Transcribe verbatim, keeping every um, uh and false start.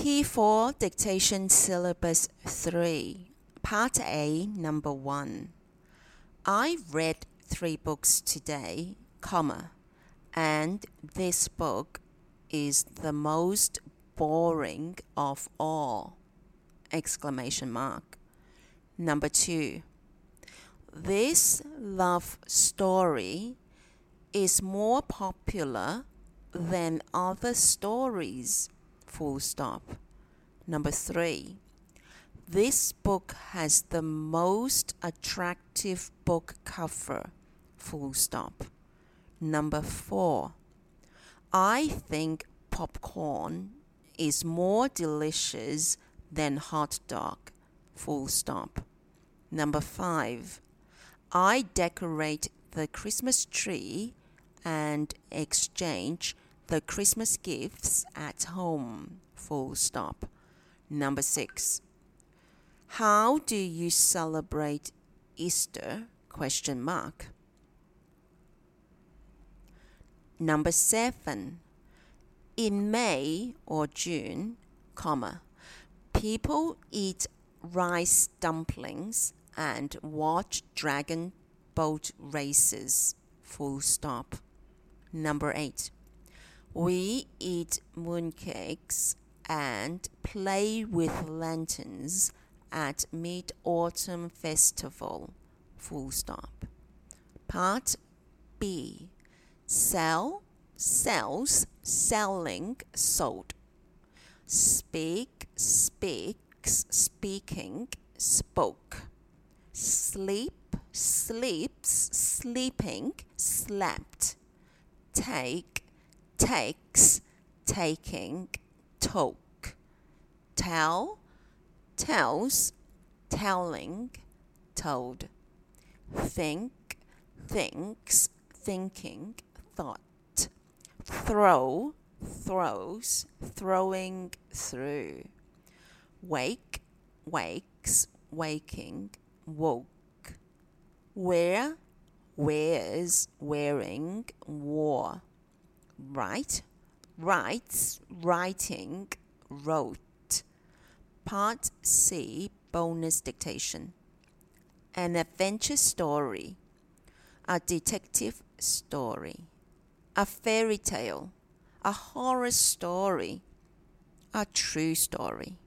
P four Dictation Syllabus three, Part A, Number one. I read three books today, comma, and this book is the most boring of all, exclamation mark. Number two. This love story is more popular than other stories, full stop. Number three. This book has the most attractive book cover, full stop. Number four. I think popcorn is more delicious than hot dog, full stop. Number five. I decorate the Christmas tree and exchange the Christmas gifts at home, full stop. Number six. How do you celebrate Easter? Question mark. Number seven. In May or June, comma, people eat rice dumplings and watch dragon boat races, full stop. Number eight. We eat mooncakes and play with lanterns at Mid-Autumn Festival, full stop. Part B. Sell, sells, selling, sold. Speak, speaks, speaking, spoke. Sleep, sleeps, sleeping, slept. Take, takes, taking, took. Tell, tells, telling, told. Think, thinks, thinking, thought. Throw, throws, throwing, through. Wake, wakes, waking, woke. Wear, wears, wearing, wore. Write, writes, writing, wrote. Part C, bonus dictation. An adventure story, a detective story, a fairy tale, a horror story, a true story.